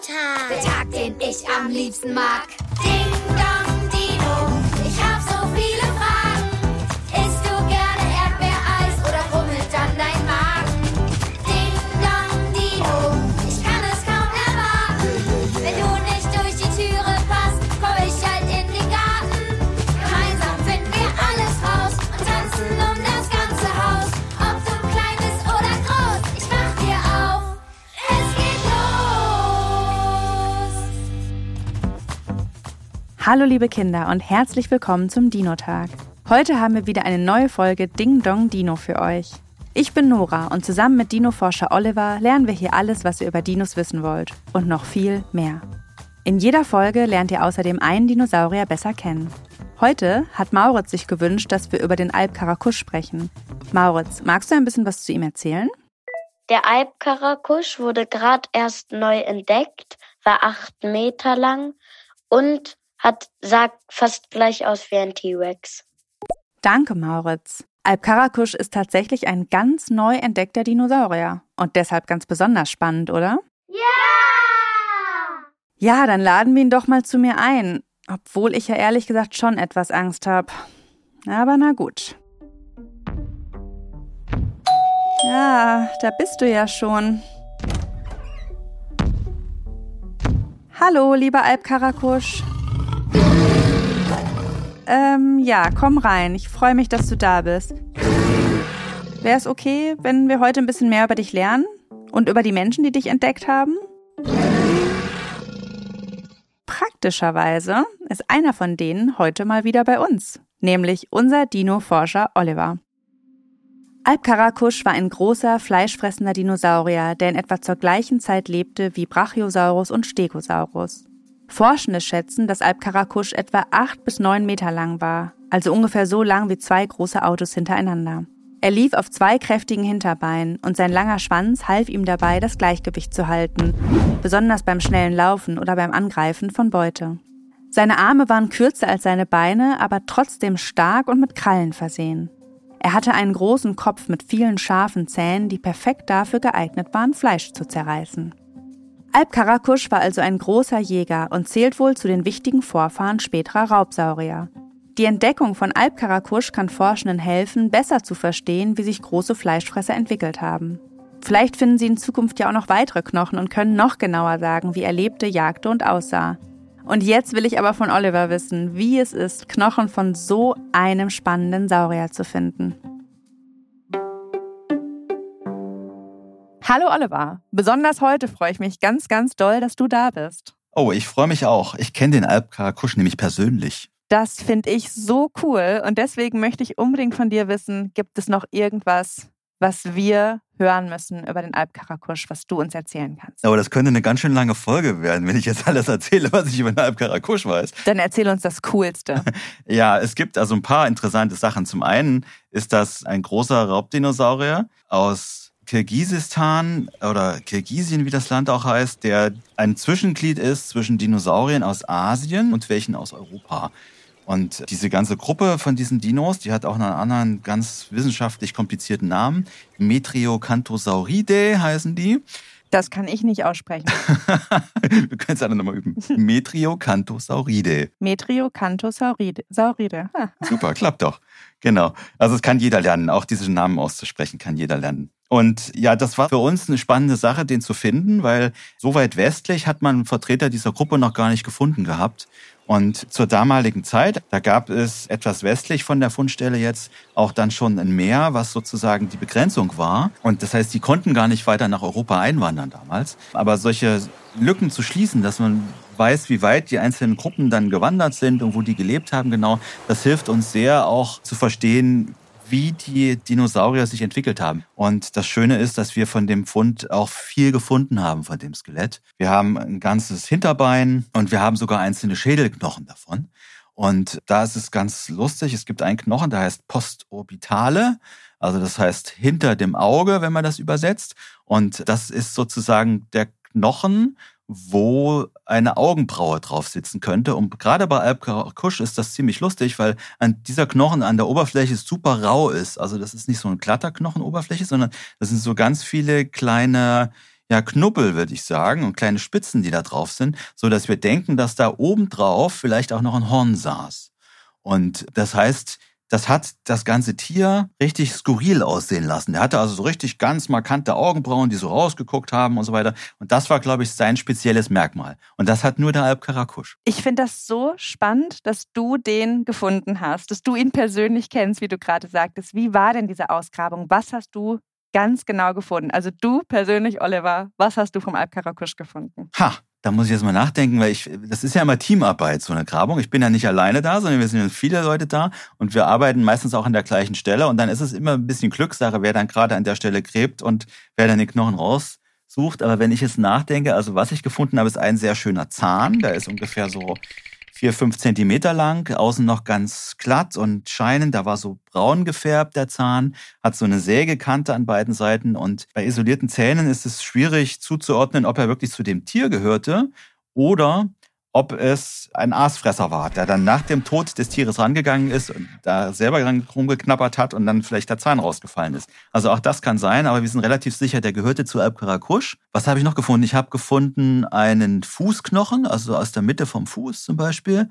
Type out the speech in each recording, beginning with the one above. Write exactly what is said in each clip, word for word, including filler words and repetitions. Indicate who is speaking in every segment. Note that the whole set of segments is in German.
Speaker 1: Dino-Tag.
Speaker 2: Der Tag, den ich am liebsten mag.
Speaker 3: Ding Dong Dino, ich hab so viele Fragen. Isst du gerne Erdbeereis oder rummelt dann dein Magen? Ding Dong Dino, ich kann es kaum erwarten. Wenn du nicht durch die Türe passt, komm ich halt in den Garten. Gemeinsam finden wir alles raus und tanzen um das ganze Haus. Ob du klein bist oder groß, ich mach dir auf. Es geht los.
Speaker 4: Hallo liebe Kinder und herzlich willkommen zum Dino-Tag. Heute haben wir wieder eine neue Folge Ding Dong Dino für euch. Ich bin Nora und zusammen mit Dino-Forscher Oliver lernen wir hier alles, was ihr über Dinos wissen wollt. Und noch viel mehr. In jeder Folge lernt ihr außerdem einen Dinosaurier besser kennen. Heute hat Mauritz sich gewünscht, dass wir über den Alpkarakusch sprechen. Mauritz, magst du ein bisschen was zu ihm erzählen?
Speaker 5: Der Alpkarakusch wurde gerade erst neu entdeckt, war acht Meter lang und hat sah fast gleich aus wie ein T-Rex.
Speaker 4: Danke, Mauritz. Alpkarakusch ist tatsächlich ein ganz neu entdeckter Dinosaurier. Und deshalb ganz besonders spannend, oder?
Speaker 3: Ja!
Speaker 4: Ja, dann laden wir ihn doch mal zu mir ein. Obwohl ich ja ehrlich gesagt schon etwas Angst habe. Aber na gut. Ja, da bist du ja schon. Hallo, lieber Alpkarakusch. Ähm, ja, komm rein. Ich freue mich, dass du da bist. Wäre es okay, wenn wir heute ein bisschen mehr über dich lernen? Und über die Menschen, die dich entdeckt haben? Praktischerweise ist einer von denen heute mal wieder bei uns. Nämlich unser Dino-Forscher Oliver. Alpkarakusch war ein großer, fleischfressender Dinosaurier, der in etwa zur gleichen Zeit lebte wie Brachiosaurus und Stegosaurus. Forschende schätzen, dass Alpkarakusch etwa acht bis neun Meter lang war, also ungefähr so lang wie zwei große Autos hintereinander. Er lief auf zwei kräftigen Hinterbeinen und sein langer Schwanz half ihm dabei, das Gleichgewicht zu halten, besonders beim schnellen Laufen oder beim Angreifen von Beute. Seine Arme waren kürzer als seine Beine, aber trotzdem stark und mit Krallen versehen. Er hatte einen großen Kopf mit vielen scharfen Zähnen, die perfekt dafür geeignet waren, Fleisch zu zerreißen. Alpkarakusch war also ein großer Jäger und zählt wohl zu den wichtigen Vorfahren späterer Raubsaurier. Die Entdeckung von Alpkarakusch kann Forschenden helfen, besser zu verstehen, wie sich große Fleischfresser entwickelt haben. Vielleicht finden sie in Zukunft ja auch noch weitere Knochen und können noch genauer sagen, wie er lebte, jagte und aussah. Und jetzt will ich aber von Oliver wissen, wie es ist, Knochen von so einem spannenden Saurier zu finden. Hallo Oliver, besonders heute freue ich mich ganz, ganz doll, dass du da bist.
Speaker 6: Oh, ich freue mich auch. Ich kenne den Alpkarakusch nämlich persönlich.
Speaker 4: Das finde ich so cool und deswegen möchte ich unbedingt von dir wissen, gibt es noch irgendwas, was wir hören müssen über den Alpkarakusch, was du uns erzählen kannst?
Speaker 6: Aber das könnte eine ganz schön lange Folge werden, wenn ich jetzt alles erzähle, was ich über den Alpkarakusch weiß.
Speaker 4: Dann erzähl uns das Coolste.
Speaker 6: Ja, es gibt also ein paar interessante Sachen. Zum einen ist das ein großer Raubdinosaurier aus Kirgisistan oder Kirgisien, wie das Land auch heißt, der ein Zwischenglied ist zwischen Dinosauriern aus Asien und welchen aus Europa. Und diese ganze Gruppe von diesen Dinos, die hat auch einen anderen ganz wissenschaftlich komplizierten Namen. Metriocanthosauridae heißen die.
Speaker 4: Das kann ich nicht aussprechen.
Speaker 6: Wir können es alle nochmal üben. Metriocanthosauridae.
Speaker 4: Metriocanthosauridae. Sauride.
Speaker 6: Super, klappt doch. Genau. Also es kann jeder lernen. Auch diese Namen auszusprechen kann jeder lernen. Und ja, das war für uns eine spannende Sache, den zu finden, weil so weit westlich hat man einen Vertreter dieser Gruppe noch gar nicht gefunden gehabt. Und zur damaligen Zeit, da gab es etwas westlich von der Fundstelle jetzt auch dann schon ein Meer, was sozusagen die Begrenzung war. Und das heißt, die konnten gar nicht weiter nach Europa einwandern damals. Aber solche Lücken zu schließen, dass man weiß, wie weit die einzelnen Gruppen dann gewandert sind und wo die gelebt haben, genau, das hilft uns sehr auch zu verstehen, wie die Dinosaurier sich entwickelt haben. Und das Schöne ist, dass wir von dem Fund auch viel gefunden haben von dem Skelett. Wir haben ein ganzes Hinterbein und wir haben sogar einzelne Schädelknochen davon. Und da ist es ganz lustig, es gibt einen Knochen, der heißt Postorbitale, also das heißt hinter dem Auge, wenn man das übersetzt. Und das ist sozusagen der Knochen, wo eine Augenbraue drauf sitzen könnte. Und gerade bei Alpkarakusch ist das ziemlich lustig, weil an dieser Knochen an der Oberfläche super rau ist. Also das ist nicht so eine glatter Knochenoberfläche, sondern das sind so ganz viele kleine ja, Knubbel, würde ich sagen, und kleine Spitzen, die da drauf sind, so dass wir denken, dass da obendrauf vielleicht auch noch ein Horn saß. Und das heißt, das hat das ganze Tier richtig skurril aussehen lassen. Der hatte also so richtig ganz markante Augenbrauen, die so rausgeguckt haben und so weiter. Und das war, glaube ich, sein spezielles Merkmal. Und das hat nur der Alpkarakusch.
Speaker 4: Ich finde das so spannend, dass du den gefunden hast, dass du ihn persönlich kennst, wie du gerade sagtest. Wie war denn diese Ausgrabung? Was hast du ganz genau gefunden? Also du persönlich, Oliver, was hast du vom Alpkarakusch gefunden?
Speaker 6: Ha! Da muss ich jetzt mal nachdenken, weil ich, das ist ja immer Teamarbeit, so eine Grabung. Ich bin ja nicht alleine da, sondern wir sind ja viele Leute da und wir arbeiten meistens auch an der gleichen Stelle und dann ist es immer ein bisschen Glückssache, wer dann gerade an der Stelle gräbt und wer dann den Knochen raussucht. Aber wenn ich jetzt nachdenke, also was ich gefunden habe, ist ein sehr schöner Zahn. Der ist ungefähr so vier, fünf Zentimeter lang, außen noch ganz glatt und scheinend. Da war so braun gefärbt, der Zahn, hat so eine Sägekante an beiden Seiten. Und bei isolierten Zähnen ist es schwierig zuzuordnen, ob er wirklich zu dem Tier gehörte oder ob es ein Aasfresser war, der dann nach dem Tod des Tieres rangegangen ist und da selber rumgeknabbert hat und dann vielleicht der Zahn rausgefallen ist. Also auch das kann sein, aber wir sind relativ sicher, der gehörte zu Alpkarakusch. Was habe ich noch gefunden? Ich habe gefunden einen Fußknochen, also aus der Mitte vom Fuß zum Beispiel,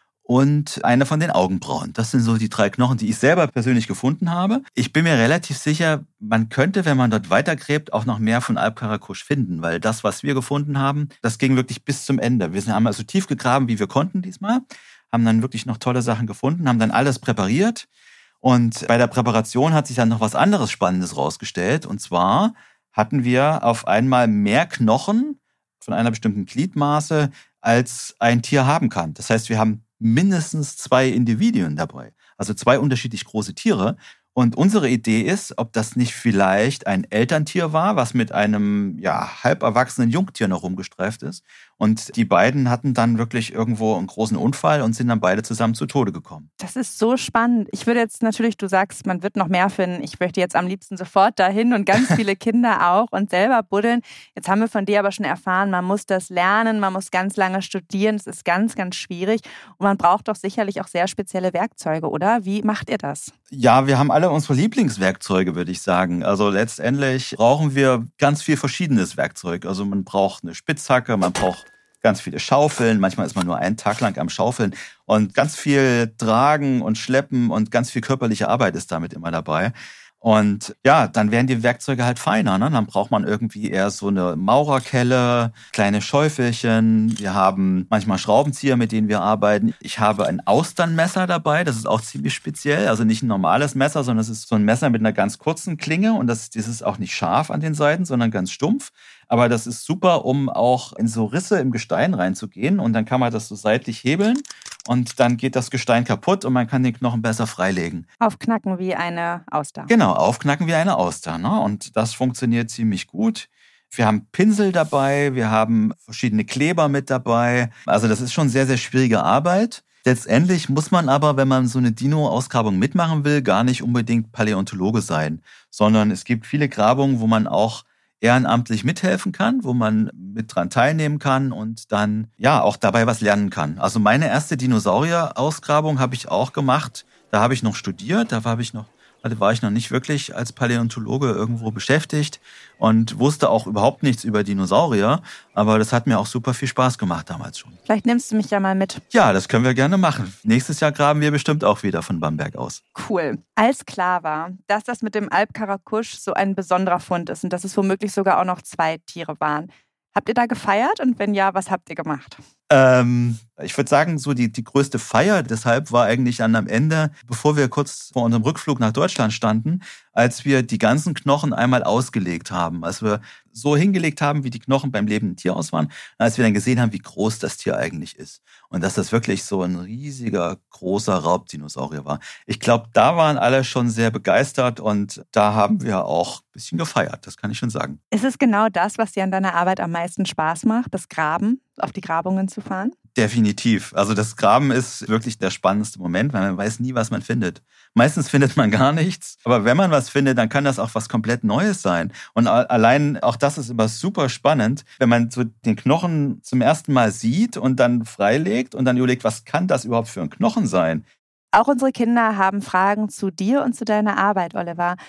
Speaker 6: und eine von den Augenbrauen. Das sind so die drei Knochen, die ich selber persönlich gefunden habe. Ich bin mir relativ sicher, man könnte, wenn man dort weitergräbt, auch noch mehr von Alpkarakusch finden, weil das, was wir gefunden haben, das ging wirklich bis zum Ende. Wir haben also tief gegraben, wie wir konnten diesmal, haben dann wirklich noch tolle Sachen gefunden, haben dann alles präpariert und bei der Präparation hat sich dann noch was anderes Spannendes rausgestellt und zwar hatten wir auf einmal mehr Knochen von einer bestimmten Gliedmaße, als ein Tier haben kann. Das heißt, wir haben mindestens zwei Individuen dabei, also zwei unterschiedlich große Tiere. Und unsere Idee ist, ob das nicht vielleicht ein Elterntier war, was mit einem ja halb erwachsenen Jungtier noch rumgestreift ist. Und die beiden hatten dann wirklich irgendwo einen großen Unfall und sind dann beide zusammen zu Tode gekommen.
Speaker 4: Das ist so spannend. Ich würde jetzt natürlich, du sagst, man wird noch mehr finden. Ich möchte jetzt am liebsten sofort dahin und ganz viele Kinder auch und selber buddeln. Jetzt haben wir von dir aber schon erfahren, man muss das lernen, man muss ganz lange studieren. Es ist ganz, ganz schwierig. Und man braucht doch sicherlich auch sehr spezielle Werkzeuge, oder? Wie macht ihr das?
Speaker 6: Ja, wir haben alle unsere Lieblingswerkzeuge, würde ich sagen. Also letztendlich brauchen wir ganz viel verschiedenes Werkzeug. Also man braucht eine Spitzhacke, man braucht ganz viele Schaufeln. Manchmal ist man nur einen Tag lang am Schaufeln. Und ganz viel Tragen und Schleppen und ganz viel körperliche Arbeit ist damit immer dabei. Und ja, dann werden die Werkzeuge halt feiner. Ne? Dann braucht man irgendwie eher so eine Maurerkelle, kleine Schäufelchen. Wir haben manchmal Schraubenzieher, mit denen wir arbeiten. Ich habe ein Austernmesser dabei. Das ist auch ziemlich speziell. Also nicht ein normales Messer, sondern es ist so ein Messer mit einer ganz kurzen Klinge. Und das, das ist auch nicht scharf an den Seiten, sondern ganz stumpf. Aber das ist super, um auch in so Risse im Gestein reinzugehen. Und dann kann man das so seitlich hebeln. Und dann geht das Gestein kaputt und man kann den Knochen besser freilegen.
Speaker 4: Aufknacken wie eine Auster.
Speaker 6: Genau, aufknacken wie eine Auster. Ne? Und das funktioniert ziemlich gut. Wir haben Pinsel dabei, wir haben verschiedene Kleber mit dabei. Also das ist schon sehr, sehr schwierige Arbeit. Letztendlich muss man aber, wenn man so eine Dino-Ausgrabung mitmachen will, gar nicht unbedingt Paläontologe sein. Sondern es gibt viele Grabungen, wo man auch ehrenamtlich mithelfen kann, wo man mit dran teilnehmen kann und dann ja auch dabei was lernen kann. Also meine erste Dinosaurier-Ausgrabung habe ich auch gemacht. Da habe ich noch studiert, da habe ich noch, da war ich noch nicht wirklich als Paläontologe irgendwo beschäftigt und wusste auch überhaupt nichts über Dinosaurier. Aber das hat mir auch super viel Spaß gemacht damals schon.
Speaker 4: Vielleicht nimmst du mich ja mal mit.
Speaker 6: Ja, das können wir gerne machen. Nächstes Jahr graben wir bestimmt auch wieder von Bamberg aus.
Speaker 4: Cool. Als klar war, dass das mit dem Alpkarakusch so ein besonderer Fund ist und dass es womöglich sogar auch noch zwei Tiere waren. Habt ihr da gefeiert und wenn ja, was habt ihr gemacht?
Speaker 6: Ähm, ich würde sagen, so die, die größte Feier deshalb war eigentlich dann am Ende, bevor wir kurz vor unserem Rückflug nach Deutschland standen, als wir die ganzen Knochen einmal ausgelegt haben. Als wir so hingelegt haben, wie die Knochen beim lebenden Tier aus waren, als wir dann gesehen haben, wie groß das Tier eigentlich ist. Und dass das wirklich so ein riesiger, großer Raubdinosaurier war. Ich glaube, da waren alle schon sehr begeistert und da haben wir auch ein bisschen gefeiert, das kann ich schon sagen.
Speaker 4: Ist es genau das, was dir an deiner Arbeit am meisten Spaß macht, das Graben, auf die Grabungen zu fahren?
Speaker 6: Definitiv. Also das Graben ist wirklich der spannendste Moment, weil man weiß nie, was man findet. Meistens findet man gar nichts. Aber wenn man was findet, dann kann das auch was komplett Neues sein. Und allein auch das ist immer super spannend, wenn man so den Knochen zum ersten Mal sieht und dann freilegt und dann überlegt, was kann das überhaupt für ein Knochen sein?
Speaker 4: Auch unsere Kinder haben Fragen zu dir und zu deiner Arbeit, Oliver.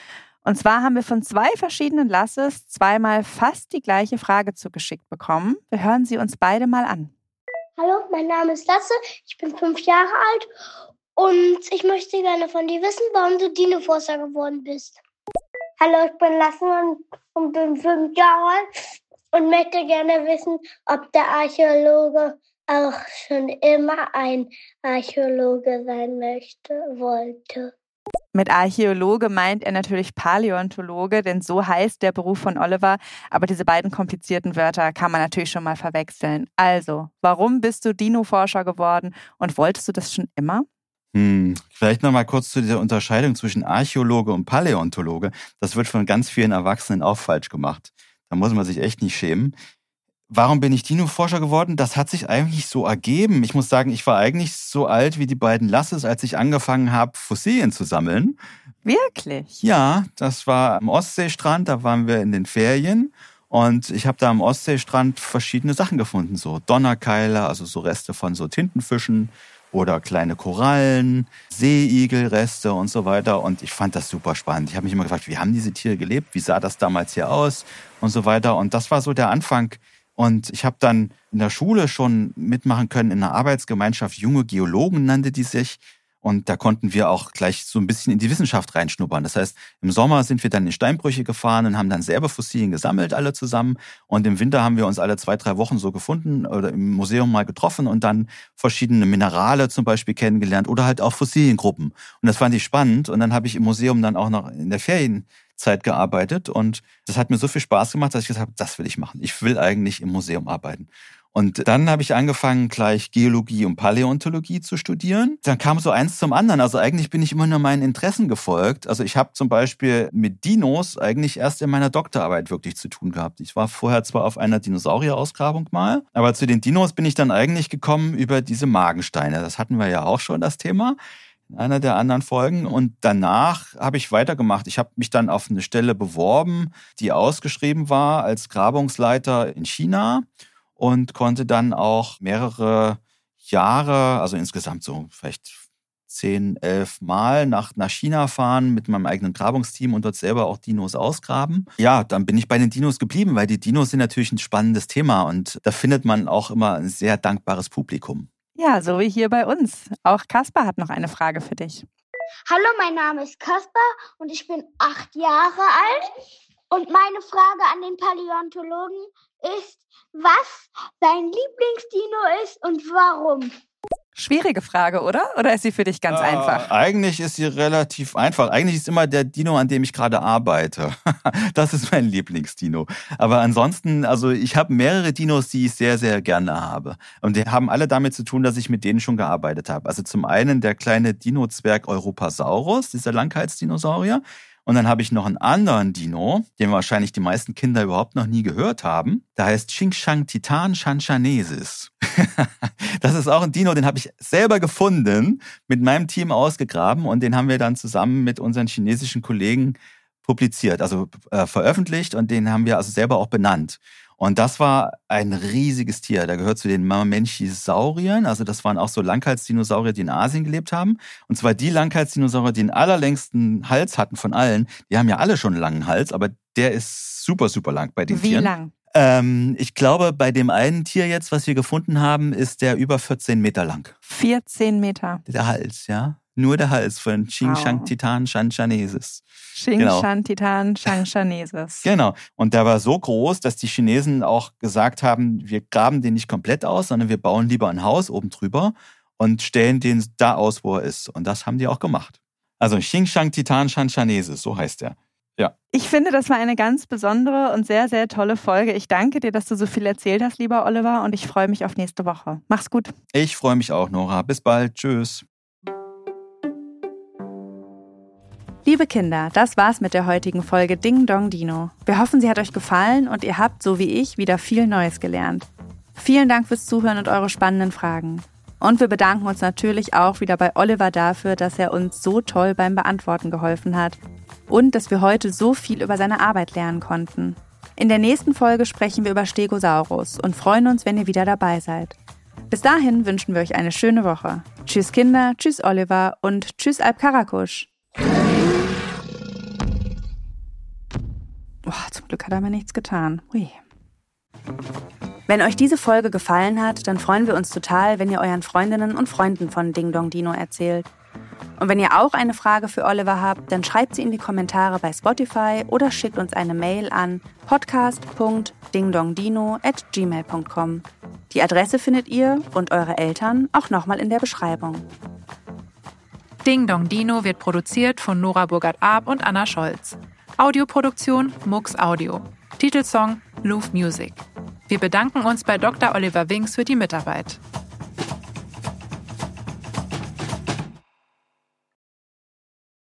Speaker 4: Und zwar haben wir von zwei verschiedenen Lasses zweimal fast die gleiche Frage zugeschickt bekommen. Wir hören sie uns beide mal an.
Speaker 1: Hallo, mein Name ist Lasse, ich bin fünf Jahre alt und ich möchte gerne von dir wissen, warum du Dino-Forscher geworden bist. Hallo, ich bin Lasse und bin fünf Jahre alt und möchte gerne wissen, ob der Archäologe auch schon immer ein Archäologe sein möchte, wollte.
Speaker 4: Mit Archäologe meint er natürlich Paläontologe, denn so heißt der Beruf von Oliver. Aber diese beiden komplizierten Wörter kann man natürlich schon mal verwechseln. Also, warum bist du Dino-Forscher geworden und wolltest du das schon immer?
Speaker 6: Hm, vielleicht noch mal kurz zu dieser Unterscheidung zwischen Archäologe und Paläontologe. Das wird von ganz vielen Erwachsenen auch falsch gemacht. Da muss man sich echt nicht schämen. Warum bin ich Dino-Forscher geworden? Das hat sich eigentlich so ergeben. Ich muss sagen, ich war eigentlich so alt wie die beiden Lasses, als ich angefangen habe, Fossilien zu sammeln.
Speaker 4: Wirklich?
Speaker 6: Ja, das war am Ostseestrand, da waren wir in den Ferien. Und ich habe da am Ostseestrand verschiedene Sachen gefunden. So Donnerkeile, also so Reste von so Tintenfischen oder kleine Korallen, Seeigelreste und so weiter. Und ich fand das super spannend. Ich habe mich immer gefragt, wie haben diese Tiere gelebt? Wie sah das damals hier aus? Und so weiter. Und das war so der Anfang. Und ich habe dann in der Schule schon mitmachen können in einer Arbeitsgemeinschaft. Junge Geologen nannte die sich. Und da konnten wir auch gleich so ein bisschen in die Wissenschaft reinschnuppern. Das heißt, im Sommer sind wir dann in Steinbrüche gefahren und haben dann selber Fossilien gesammelt, alle zusammen. Und im Winter haben wir uns alle zwei, drei Wochen so gefunden oder im Museum mal getroffen und dann verschiedene Minerale zum Beispiel kennengelernt oder halt auch Fossiliengruppen. Und das fand ich spannend. Und dann habe ich im Museum dann auch noch in der Ferienzeit gearbeitet. Und das hat mir so viel Spaß gemacht, dass ich gesagt habe, das will ich machen. Ich will eigentlich im Museum arbeiten. Und dann habe ich angefangen, gleich Geologie und Paläontologie zu studieren. Dann kam so eins zum anderen. Also eigentlich bin ich immer nur meinen Interessen gefolgt. Also ich habe zum Beispiel mit Dinos eigentlich erst in meiner Doktorarbeit wirklich zu tun gehabt. Ich war vorher zwar auf einer Dinosaurierausgrabung mal, aber zu den Dinos bin ich dann eigentlich gekommen über diese Magensteine. Das hatten wir ja auch schon, das Thema, in einer der anderen Folgen. Und danach habe ich weitergemacht. Ich habe mich dann auf eine Stelle beworben, die ausgeschrieben war als Grabungsleiter in China. Und konnte dann auch mehrere Jahre, also insgesamt so vielleicht zehn, elf Mal nach, nach China fahren mit meinem eigenen Grabungsteam und dort selber auch Dinos ausgraben. Ja, dann bin ich bei den Dinos geblieben, weil die Dinos sind natürlich ein spannendes Thema und da findet man auch immer ein sehr dankbares Publikum.
Speaker 4: Ja, so wie hier bei uns. Auch Kaspar hat noch eine Frage für dich.
Speaker 1: Hallo, mein Name ist Kaspar und ich bin acht Jahre alt. Und meine Frage an den Paläontologen ist, was sein Lieblingsdino ist und warum?
Speaker 4: Schwierige Frage, oder? Oder ist sie für dich ganz äh, einfach?
Speaker 6: Eigentlich ist sie relativ einfach. Eigentlich ist immer der Dino, an dem ich gerade arbeite. Das ist mein Lieblingsdino. Aber ansonsten, also ich habe mehrere Dinos, die ich sehr, sehr gerne habe. Und die haben alle damit zu tun, dass ich mit denen schon gearbeitet habe. Also zum einen der kleine Dino-Zwerg Europasaurus, dieser Langhalsdinosaurier. Und dann habe ich noch einen anderen Dino, den wahrscheinlich die meisten Kinder überhaupt noch nie gehört haben. Der heißt Xinjiang-Titan Shanshanensis. Das ist auch ein Dino, den habe ich selber gefunden, mit meinem Team ausgegraben und den haben wir dann zusammen mit unseren chinesischen Kollegen publiziert, also äh, veröffentlicht und den haben wir also selber auch benannt. Und das war ein riesiges Tier. Der gehört zu den Mamenchisauriern. Also das waren auch so Langhalsdinosaurier, die in Asien gelebt haben. Und zwar die Langhalsdinosaurier, die den allerlängsten Hals hatten von allen. Die haben ja alle schon einen langen Hals, aber der ist super, super lang bei den
Speaker 4: Wie
Speaker 6: Tieren.
Speaker 4: Wie lang?
Speaker 6: Ähm, ich glaube, bei dem einen Tier jetzt, was wir gefunden haben, ist der über vierzehn Meter lang.
Speaker 4: vierzehn Meter?
Speaker 6: Der Hals, ja. Nur der Hals von Xinjiang-Titan Shanshanensis.
Speaker 4: Xinjiang-Titan Shanshanensis.
Speaker 6: Genau. Und der war so groß, dass die Chinesen auch gesagt haben, wir graben den nicht komplett aus, sondern wir bauen lieber ein Haus oben drüber und stellen den da aus, wo er ist. Und das haben die auch gemacht. Also Xinjiang-Titan Shanshanensis, so heißt er. Ja.
Speaker 4: Ich finde, das war eine ganz besondere und sehr, sehr tolle Folge. Ich danke dir, dass du so viel erzählt hast, lieber Oliver, und ich freue mich auf nächste Woche. Mach's gut.
Speaker 6: Ich freue mich auch, Nora. Bis bald. Tschüss.
Speaker 4: Liebe Kinder, das war's mit der heutigen Folge Ding Dong Dino. Wir hoffen, sie hat euch gefallen und ihr habt, so wie ich, wieder viel Neues gelernt. Vielen Dank fürs Zuhören und eure spannenden Fragen. Und wir bedanken uns natürlich auch wieder bei Oliver dafür, dass er uns so toll beim Beantworten geholfen hat. Und dass wir heute so viel über seine Arbeit lernen konnten. In der nächsten Folge sprechen wir über Stegosaurus und freuen uns, wenn ihr wieder dabei seid. Bis dahin wünschen wir euch eine schöne Woche. Tschüss Kinder, tschüss Oliver und tschüss Alp Karakusch. Oh, zum Glück hat er mir nichts getan. Ui. Wenn euch diese Folge gefallen hat, dann freuen wir uns total, wenn ihr euren Freundinnen und Freunden von Ding Dong Dino erzählt. Und wenn ihr auch eine Frage für Oliver habt, dann schreibt sie in die Kommentare bei Spotify oder schickt uns eine Mail an podcast punkt dingdongdino at gmail punkt com. Die Adresse findet ihr und eure Eltern auch nochmal in der Beschreibung.
Speaker 7: Ding Dong Dino wird produziert von Nora Burgert-Arp und Anna Scholz. Audioproduktion Mux Audio. Titelsong Louvre Music. Wir bedanken uns bei Doktor Oliver Winks für die Mitarbeit.